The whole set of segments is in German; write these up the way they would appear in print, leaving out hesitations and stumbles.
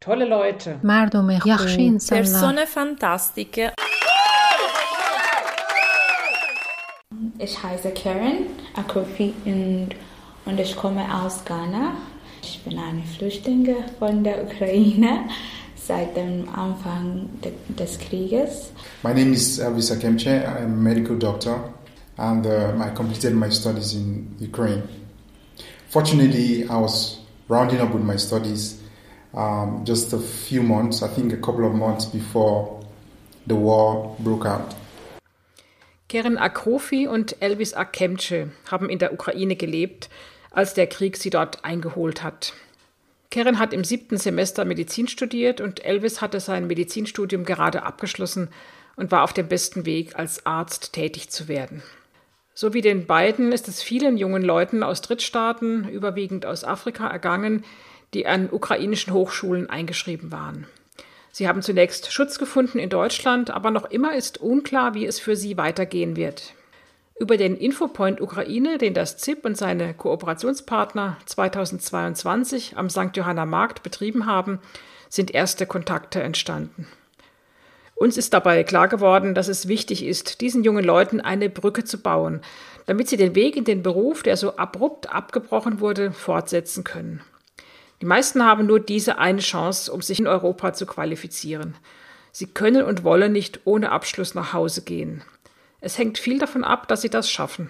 Tolle Leute. مردم یخشی insanlar. Persone fantastiche. Ich heiße Karen Akofi und ich komme aus Ghana. Ich bin eine Flüchtlinge von der Ukraine seit dem Anfang des Krieges. My name is Elvis Akemche. I'm a medical doctor and I completed my studies in Ukraine. Fortunately, I was rounding up with my studies just a few months, I think a couple of months before the war broke out. Keren Akrofi und Elvis Akemche haben in der Ukraine gelebt, als der Krieg sie dort eingeholt hat. Keren hat im 7. Semester Medizin studiert und Elvis hatte sein Medizinstudium gerade abgeschlossen und war auf dem besten Weg, als Arzt tätig zu werden. So wie den beiden ist es vielen jungen Leuten aus Drittstaaten, überwiegend aus Afrika, ergangen, die an ukrainischen Hochschulen eingeschrieben waren. Sie haben zunächst Schutz gefunden in Deutschland, aber noch immer ist unklar, wie es für sie weitergehen wird. Über den Infopoint Ukraine, den das ZIP und seine Kooperationspartner 2022 am St. Johanna Markt betrieben haben, sind erste Kontakte entstanden. Uns ist dabei klar geworden, dass es wichtig ist, diesen jungen Leuten eine Brücke zu bauen, damit sie den Weg in den Beruf, der so abrupt abgebrochen wurde, fortsetzen können. Die meisten haben nur diese eine Chance, um sich in Europa zu qualifizieren. Sie können und wollen nicht ohne Abschluss nach Hause gehen. Es hängt viel davon ab, dass sie das schaffen.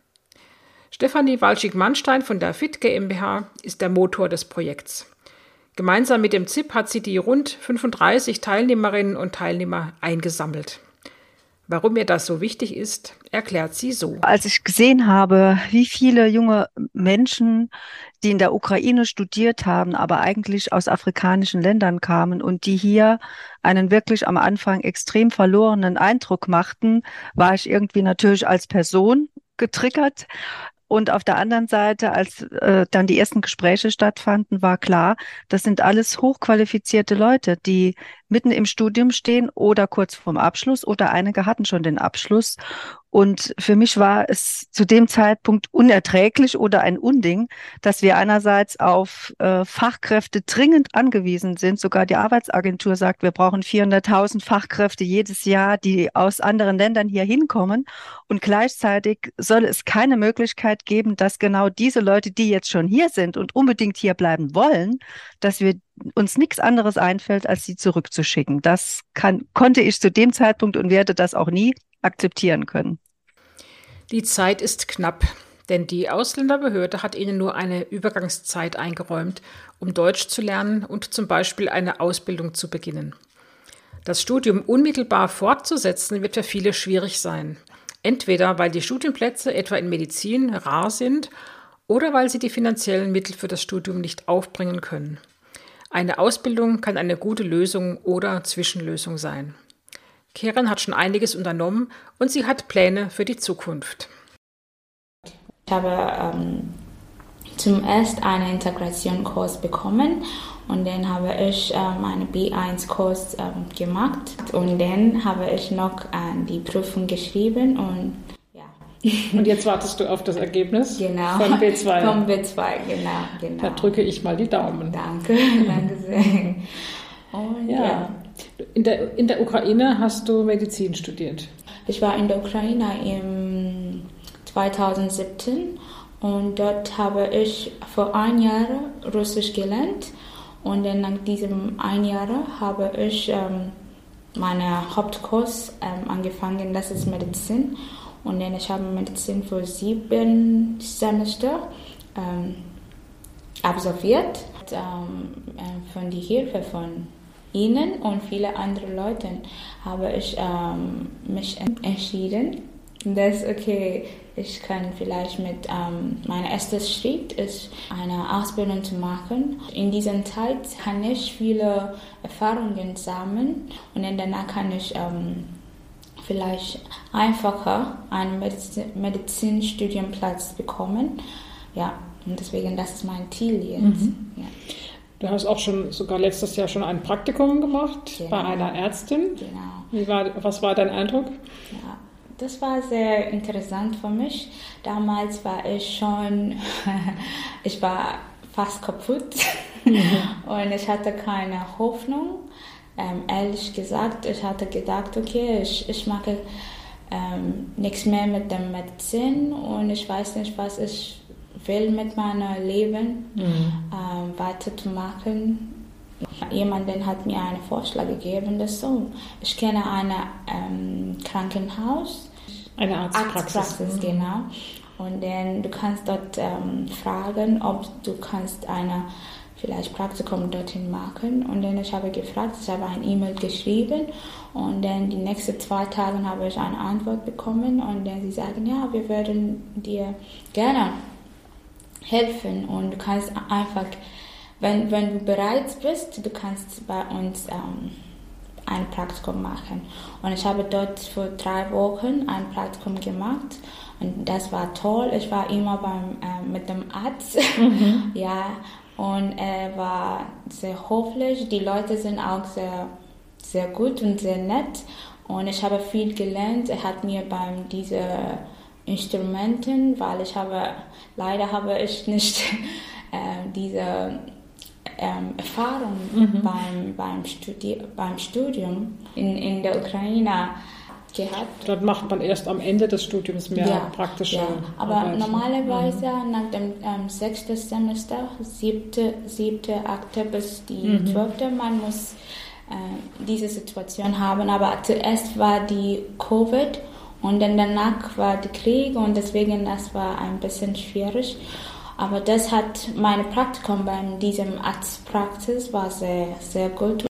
Stefanie Walschig-Mannstein von der FIT GmbH ist der Motor des Projekts. Gemeinsam mit dem ZIP hat sie die rund 35 Teilnehmerinnen und Teilnehmer eingesammelt. Warum ihr das so wichtig ist, erklärt sie so. Als ich gesehen habe, wie viele junge Menschen, die in der Ukraine studiert haben, aber eigentlich aus afrikanischen Ländern kamen und die hier einen wirklich am Anfang extrem verlorenen Eindruck machten, war ich irgendwie natürlich als Person getriggert. Und auf der anderen Seite, als dann die ersten Gespräche stattfanden, war klar, das sind alles hochqualifizierte Leute, die mitten im Studium stehen oder kurz vorm Abschluss oder einige hatten schon den Abschluss. Und für mich war es zu dem Zeitpunkt unerträglich oder ein Unding, dass wir einerseits auf Fachkräfte dringend angewiesen sind. Sogar die Arbeitsagentur sagt, wir brauchen 400.000 Fachkräfte jedes Jahr, die aus anderen Ländern hier hinkommen. Und gleichzeitig soll es keine Möglichkeit geben, dass genau diese Leute, die jetzt schon hier sind und unbedingt hier bleiben wollen, dass wir uns nichts anderes einfällt, als sie zurückzuschicken. Das konnte ich zu dem Zeitpunkt und werde das auch nie akzeptieren können. Die Zeit ist knapp, denn die Ausländerbehörde hat ihnen nur eine Übergangszeit eingeräumt, um Deutsch zu lernen und zum Beispiel eine Ausbildung zu beginnen. Das Studium unmittelbar fortzusetzen wird für viele schwierig sein. Entweder weil die Studienplätze etwa in Medizin rar sind oder weil sie die finanziellen Mittel für das Studium nicht aufbringen können. Eine Ausbildung kann eine gute Lösung oder Zwischenlösung sein. Keren hat schon einiges unternommen und sie hat Pläne für die Zukunft. Ich habe zum ersten einen Integrationskurs bekommen und dann habe ich einen B1-Kurs gemacht und dann habe ich noch die Prüfung geschrieben und ja. Und jetzt wartest du auf das Ergebnis genau. Von B2. Von B2, genau. Da drücke ich mal die Daumen. Danke sehr. Und ja. In der Ukraine hast du Medizin studiert? Ich war in der Ukraine im 2017 und dort habe ich vor 1 Jahr Russisch gelernt und dann nach diesem 1 Jahr habe ich meinen Hauptkurs angefangen, das ist Medizin und dann ich habe Medizin für 7 Semester absolviert von der Hilfe von Ihnen und viele andere Leute habe ich mich entschieden, dass okay, ich kann vielleicht mit mein erster Schritt ist eine Ausbildung zu machen. In dieser Zeit kann ich viele Erfahrungen sammeln und dann danach kann ich vielleicht einfacher einen Medizinstudienplatz bekommen. Ja, und deswegen das ist mein Ziel jetzt. Mhm. Ja. Du hast auch sogar letztes Jahr schon ein Praktikum gemacht bei einer Ärztin. Genau. Was war dein Eindruck? Ja, das war sehr interessant für mich. Damals war ich war fast kaputt und ich hatte keine Hoffnung. Ehrlich gesagt, ich hatte gedacht, okay, ich mache nichts mehr mit der Medizin und ich weiß nicht, was ich will mit meinem Leben weiterzumachen. Jemand hat mir einen Vorschlag gegeben, dass so, ich kenne ein Krankenhaus, eine Arztpraxis, genau. Und dann du kannst dort fragen, ob du kannst eine vielleicht Praktikum dorthin machen. Und dann ich habe gefragt, ich habe ein E-Mail geschrieben und dann die nächsten 2 Tage habe ich eine Antwort bekommen und dann sie sagen, ja, wir würden dir gerne helfen und du kannst einfach, wenn du bereit bist, du kannst bei uns ein Praktikum machen. Und ich habe dort für 3 Wochen ein Praktikum gemacht und das war toll. Ich war immer mit dem Arzt, ja, und er war sehr höflich. Die Leute sind auch sehr, sehr gut und sehr nett und ich habe viel gelernt. Er hat mir beim diese Instrumenten, weil leider habe ich nicht diese Erfahrung beim Studium in der Ukraine gehabt. Dort macht man erst am Ende des Studiums mehr praktische aber Arbeit. Normalerweise nach dem 6. Semester, 7., 8. bis die 12. Man muss diese Situation haben. Aber zuerst war die Covid und dann danach war der Krieg und deswegen das war ein bisschen schwierig. Aber das hat mein Praktikum bei diesem Arztpraxis war sehr, sehr gut.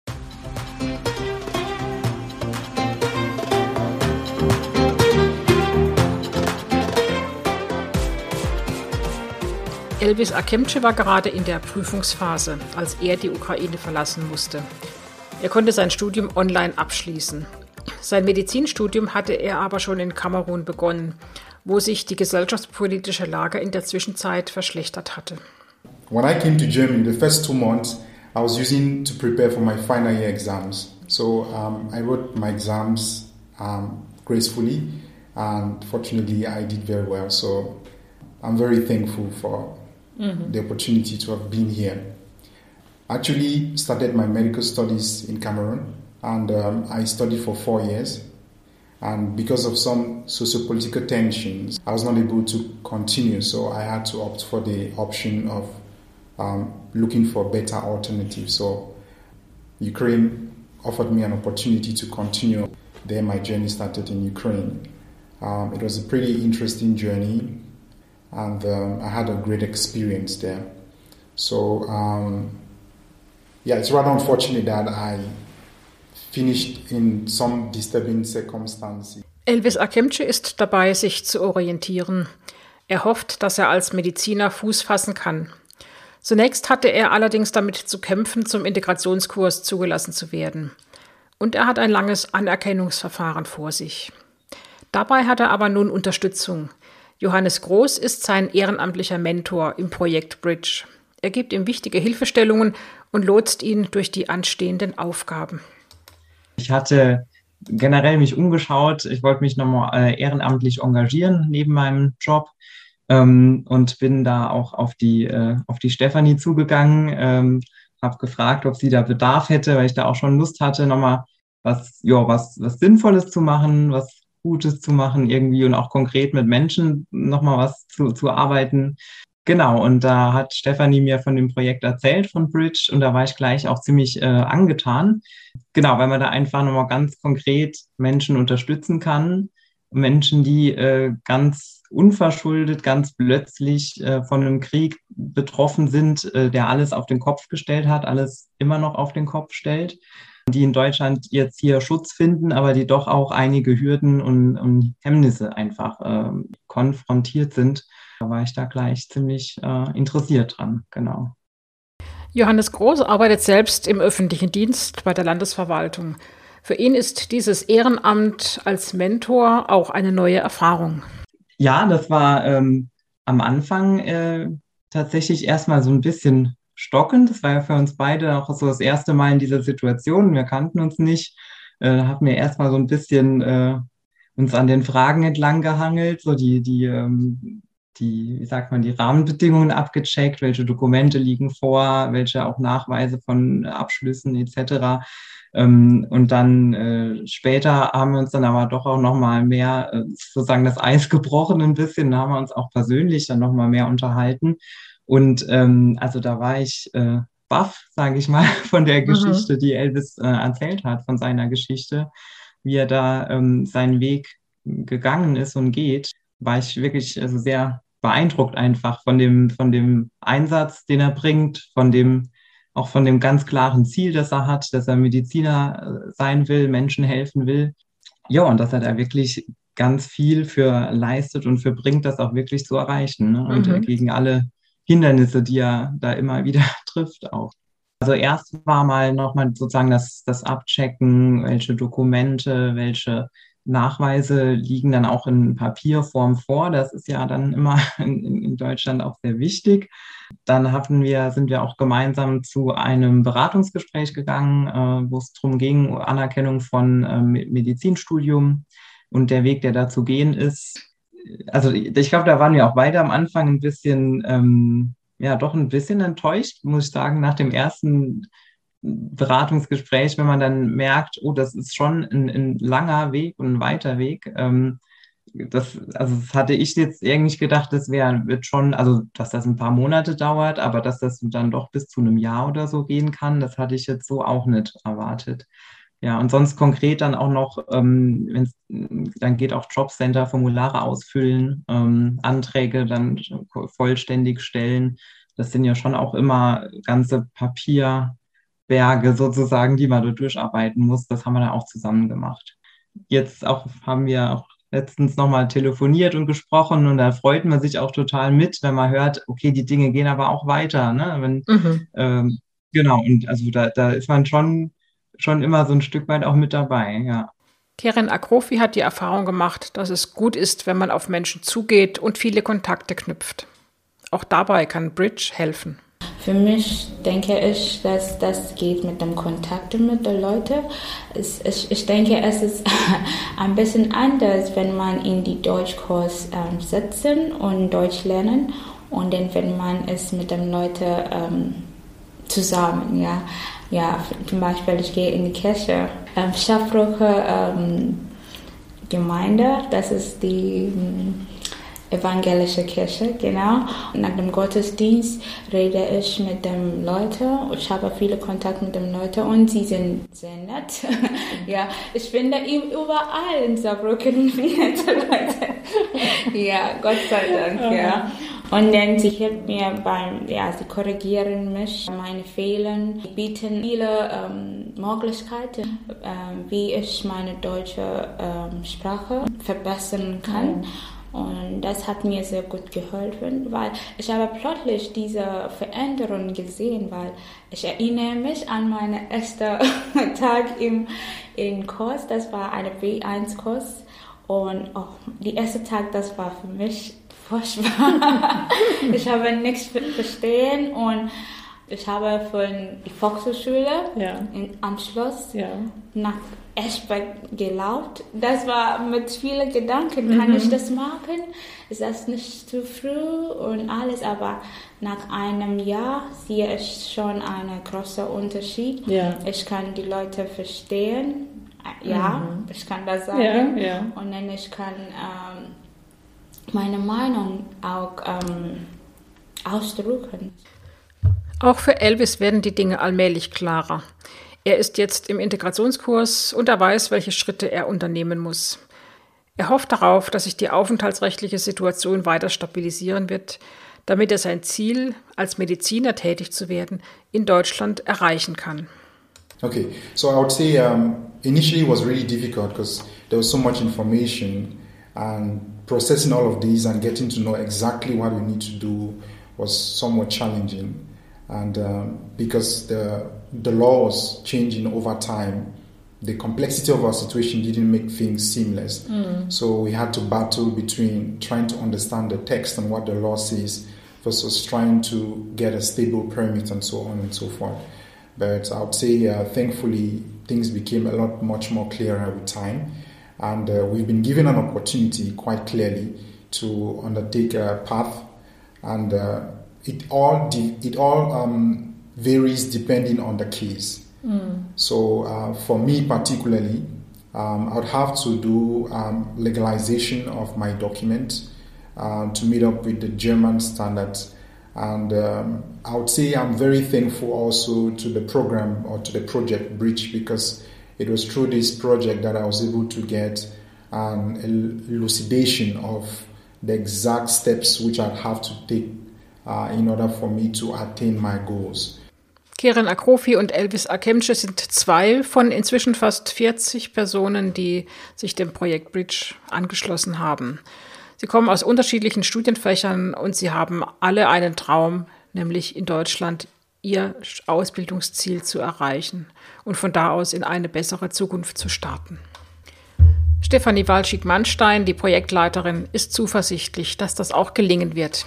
Elvis Akemče war gerade in der Prüfungsphase, als er die Ukraine verlassen musste. Er konnte sein Studium online abschließen. Sein Medizinstudium hatte er aber schon in Kamerun begonnen, wo sich die gesellschaftspolitische Lage in der Zwischenzeit verschlechtert hatte. When I came to Germany, the first 2 months, I was using to prepare for my final year exams. So I wrote my exams gracefully, and fortunately I did very well. So I'm very thankful for the opportunity to have been here. Actually started my medical studies in Cameroon, and I studied for 4 years. And because of some socio-political tensions, I was not able to continue. So I had to opt for the option of looking for better alternatives. So Ukraine offered me an opportunity to continue. Then my journey started in Ukraine. It was a pretty interesting journey, and I had a great experience there. So it's rather unfortunate that I finished in some disturbing circumstances. Elvis Akemče ist dabei, sich zu orientieren. Er hofft, dass er als Mediziner Fuß fassen kann. Zunächst hatte er allerdings damit zu kämpfen, zum Integrationskurs zugelassen zu werden. Und er hat ein langes Anerkennungsverfahren vor sich. Dabei hat er aber nun Unterstützung. Johannes Groß ist sein ehrenamtlicher Mentor im Projekt Bridge. Er gibt ihm wichtige Hilfestellungen und lotst ihn durch die anstehenden Aufgaben. Ich hatte generell mich umgeschaut. Ich wollte mich nochmal ehrenamtlich engagieren neben meinem Job und bin da auch auf die Stefanie zugegangen, habe gefragt, ob sie da Bedarf hätte, weil ich da auch schon Lust hatte, nochmal was Sinnvolles zu machen, was Gutes zu machen irgendwie und auch konkret mit Menschen nochmal was zu arbeiten. Genau, und da hat Stefanie mir von dem Projekt erzählt, von Bridge, und da war ich gleich auch ziemlich angetan. Genau, weil man da einfach nochmal ganz konkret Menschen unterstützen kann. Menschen, die ganz unverschuldet, ganz plötzlich von einem Krieg betroffen sind, der alles auf den Kopf gestellt hat, alles immer noch auf den Kopf stellt, die in Deutschland jetzt hier Schutz finden, aber die doch auch einige Hürden und Hemmnisse einfach konfrontiert sind. Da war ich da gleich ziemlich interessiert dran, genau. Johannes Groß arbeitet selbst im öffentlichen Dienst bei der Landesverwaltung. Für ihn ist dieses Ehrenamt als Mentor auch eine neue Erfahrung. Ja, das war am Anfang tatsächlich erstmal so ein bisschen stockend. Das war ja für uns beide auch so das erste Mal in dieser Situation. Wir kannten uns nicht. Haben wir erstmal so ein bisschen uns an den Fragen entlang gehangelt, so die wie sagt man, die Rahmenbedingungen abgecheckt, welche Dokumente liegen vor, welche auch Nachweise von Abschlüssen etc. Und dann später haben wir uns dann aber doch auch nochmal mehr sozusagen das Eis gebrochen ein bisschen, da haben wir uns auch persönlich dann nochmal mehr unterhalten. Und also da war ich baff, sage ich mal, von der Geschichte, die Elvis erzählt hat, von seiner Geschichte, wie er da seinen Weg gegangen ist und geht, war ich wirklich also sehr beeindruckt einfach von dem Einsatz, den er bringt, auch von dem ganz klaren Ziel, das er hat, dass er Mediziner sein will, Menschen helfen will. Ja, und dass er da wirklich ganz viel für leistet und für bringt, das auch wirklich zu erreichen. Ne? Und gegen alle Hindernisse, die er da immer wieder trifft auch. Also erst war mal nochmal sozusagen das Abchecken, welche Dokumente, welche Nachweise liegen dann auch in Papierform vor. Das ist ja dann immer in Deutschland auch sehr wichtig. Dann sind wir auch gemeinsam zu einem Beratungsgespräch gegangen, wo es darum ging, Anerkennung von Medizinstudium und der Weg, der da zu gehen ist. Also ich glaube, da waren wir auch beide am Anfang ein bisschen, doch ein bisschen enttäuscht, muss ich sagen, nach dem ersten Beratungsgespräch, wenn man dann merkt, oh, das ist schon ein langer Weg und ein weiter Weg. Das hatte ich jetzt irgendwie gedacht, wird schon, also dass das ein paar Monate dauert, aber dass das dann doch bis zu einem Jahr oder so gehen kann, das hatte ich jetzt so auch nicht erwartet. Ja, und sonst konkret dann auch noch, wenn es dann geht, auch Jobcenter, Formulare ausfüllen, Anträge dann vollständig stellen. Das sind ja schon auch immer ganze Papierberge sozusagen, die man da durcharbeiten muss. Das haben wir dann auch zusammen gemacht. Jetzt haben wir auch letztens nochmal telefoniert und gesprochen und da freut man sich auch total mit, wenn man hört, okay, die Dinge gehen aber auch weiter. Ne? Genau, und also da ist man schon immer so ein Stück weit auch mit dabei, ja. Keren Akrofi hat die Erfahrung gemacht, dass es gut ist, wenn man auf Menschen zugeht und viele Kontakte knüpft. Auch dabei kann Bridge helfen. Für mich denke ich, dass das geht mit dem Kontakt mit den Leuten. Ich denke, es ist ein bisschen anders, wenn man in die Deutschkurs sitzen und Deutsch lernen und dann, wenn man es mit den Leuten zusammen, ja. Ja, zum Beispiel, ich gehe in die Kirche. Schaffbrucher Gemeinde, das ist die evangelische Kirche, genau. Nach dem Gottesdienst rede ich mit den Leuten. Ich habe viele Kontakte mit den Leuten und sie sind sehr nett. Ja, ich finde überall in Saarbrücken nette Leute. Ja, Gott sei Dank, ja. Und dann sie hilft mir sie korrigieren mich, meine Fehler, bieten viele Möglichkeiten, wie ich meine deutsche Sprache verbessern kann. Und das hat mir sehr gut geholfen, weil ich habe plötzlich diese Veränderung gesehen, weil ich erinnere mich an meinen ersten Tag im Kurs, das war ein B1-Kurs und der erste Tag, das war für mich furchtbar. Ich habe nichts verstehen und ich habe von der Volkshochschule am Schluss nach Eschberg gelaufen. Das war mit vielen Gedanken. Kann ich das machen? Ist das nicht zu früh und alles? Aber nach einem Jahr sehe ich schon einen großen Unterschied. Ja. Ich kann die Leute verstehen. Ja, ich kann das sagen. Ja. Und dann ich kann meine Meinung auch ausdrücken. Auch für Elvis werden die Dinge allmählich klarer. Er ist jetzt im Integrationskurs und er weiß, welche Schritte er unternehmen muss. Er hofft darauf, dass sich die aufenthaltsrechtliche Situation weiter stabilisieren wird, damit er sein Ziel, als Mediziner tätig zu werden, in Deutschland erreichen kann. Okay, so I would say initially it was really difficult because there was so much information and processing all of these and getting to know exactly what we need to do was somewhat challenging. And because the law was changing over time, the complexity of our situation didn't make things seamless. So we had to battle between trying to understand the text and what the law says versus trying to get a stable permit and so on and so forth. But I would say, thankfully, things became much more clearer with time. And we've been given an opportunity quite clearly to undertake a path, and it all varies depending on the case. So for me particularly, I would have to do legalization of my document to meet up with the German standards. And I would say I'm very thankful also to the program or to the project Bridge, because it was through this project that I was able to get an elucidation of the exact steps which I'd have to take in order for me to attain my goals. Keren Akrofi und Elvis Akemche sind zwei von inzwischen fast 40 Personen, die sich dem Projekt Bridge angeschlossen haben. Sie kommen aus unterschiedlichen Studienfächern und sie haben alle einen Traum, nämlich in Deutschland ihr Ausbildungsziel zu erreichen und von da aus in eine bessere Zukunft zu starten. Stefanie Walschig-Mannstein, die Projektleiterin, ist zuversichtlich, dass das auch gelingen wird.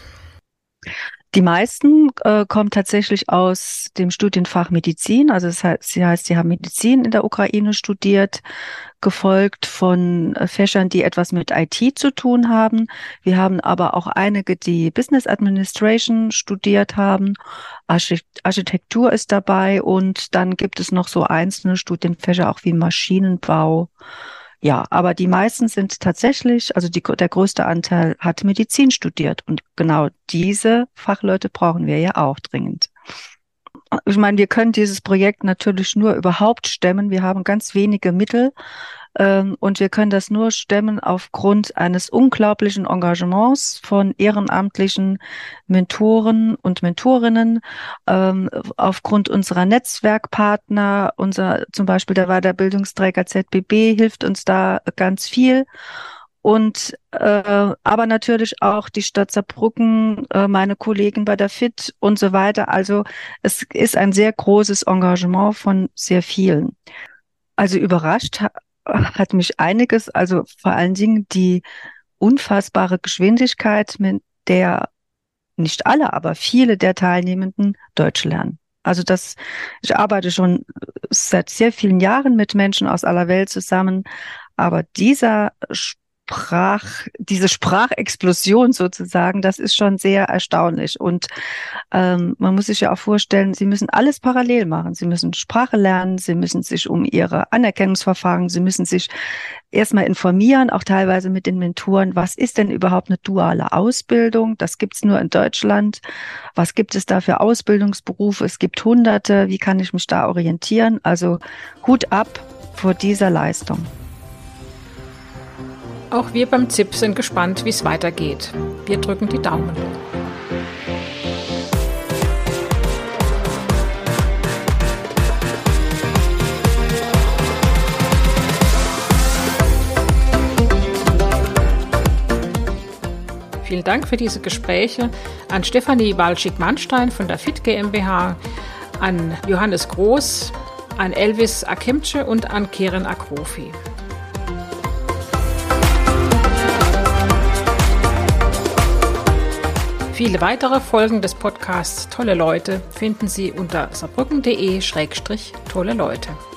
Die meisten kommen tatsächlich aus dem Studienfach Medizin. Also das heißt, sie haben Medizin in der Ukraine studiert, gefolgt von Fächern, die etwas mit IT zu tun haben. Wir haben aber auch einige, die Business Administration studiert haben. Architektur ist dabei und dann gibt es noch so einzelne Studienfächer, auch wie Maschinenbau. Ja, aber die meisten sind tatsächlich, also der größte Anteil hat Medizin studiert. Und genau diese Fachleute brauchen wir ja auch dringend. Ich meine, wir können dieses Projekt natürlich nur überhaupt stemmen. Wir haben ganz wenige Mittel und wir können das nur stemmen aufgrund eines unglaublichen Engagements von ehrenamtlichen Mentoren und Mentorinnen, aufgrund unserer Netzwerkpartner. Zum Beispiel, da war der Bildungsträger ZBB, hilft uns da ganz viel. Und aber natürlich auch die Stadt Saarbrücken, meine Kollegen bei der FIT und so weiter. Also es ist ein sehr großes Engagement von sehr vielen. Also überrascht hat mich einiges, also vor allen Dingen die unfassbare Geschwindigkeit, mit der nicht alle, aber viele der Teilnehmenden Deutsch lernen. Also ich arbeite schon seit sehr vielen Jahren mit Menschen aus aller Welt zusammen, aber diese Sprachexplosion sozusagen, das ist schon sehr erstaunlich. Und man muss sich ja auch vorstellen, sie müssen alles parallel machen. Sie müssen Sprache lernen, sie müssen sich um ihre Anerkennungsverfahren, sie müssen sich erstmal informieren, auch teilweise mit den Mentoren, was ist denn überhaupt eine duale Ausbildung? Das gibt's nur in Deutschland. Was gibt es da für Ausbildungsberufe? Es gibt Hunderte. Wie kann ich mich da orientieren? Also Hut ab vor dieser Leistung. Auch wir beim ZIP sind gespannt, wie es weitergeht. Wir drücken die Daumen. Vielen Dank für diese Gespräche an Stefanie Walschig-Mannstein von der FIT GmbH, an Johannes Groß, an Elvis Akemche und an Keren Akrofi. Viele weitere Folgen des Podcasts Tolle Leute finden Sie unter saarbrücken.de/tolle Leute.